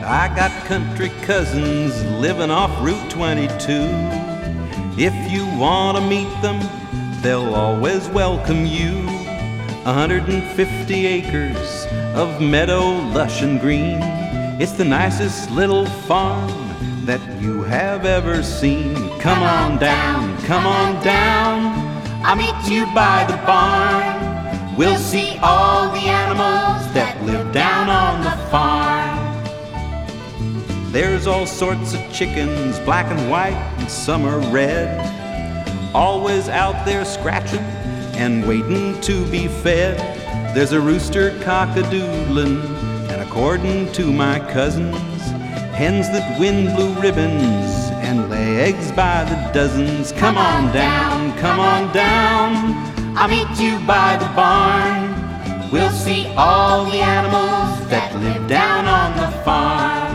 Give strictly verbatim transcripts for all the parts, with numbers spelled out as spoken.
I got country cousins living off Route twenty-two. If you want to meet them, they'll always welcome you. one hundred fifty acres of meadow lush and green. It's the nicest little farm that you have ever seen. Come on down, come on down, I'll meet you by the barn. We'll see all the animals that live down on the farm. There's all sorts of chickens, black and white, and some are red, always out there scratching and waiting to be fed. There's a rooster cock-a-doodling, and according to my cousins, hens that win blue ribbons and lay eggs by the dozens. Come on down, come on down, I'll meet you by the barn. We'll see all the animals that live down on the farm.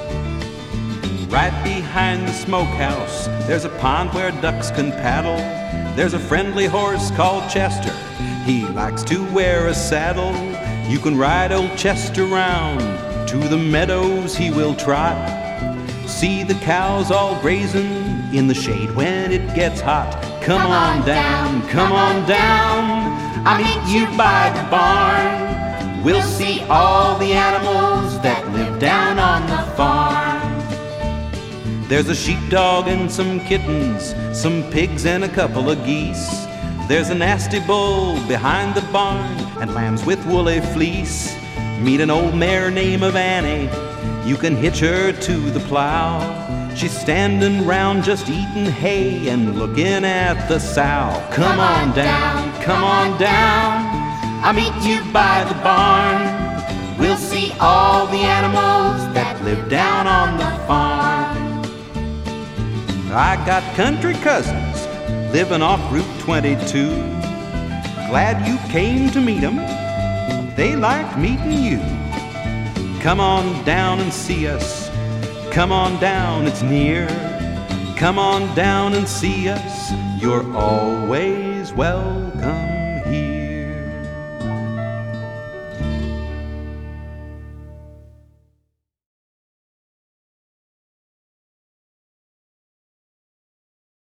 Right behind the smokehouse, there's a pond where ducks can paddle. There's a friendly horse called Chester, he likes to wear a saddle. You can ride old Chester round, to the meadows he will trot. See the cows all grazing in the shade when it gets hot. Come on down, come on down, I'll meet you by the barn. We'll see all the animals that live down on the farm. There's a sheepdog and some kittens, some pigs and a couple of geese. There's a nasty bull behind the barn and lambs with woolly fleece. Meet an old mare named of Annie, you can hitch her to the plow. She's standing round just eating hay and looking at the sow. Come on down, come on down, I'll meet you by the barn. We'll see all the animals that live down on the farm. I got country cousins living off Route twenty-two. Glad you came to meet them, they liked meeting you. Come on down and see us, come on down, it's near. Come on down and see us, you're always welcome.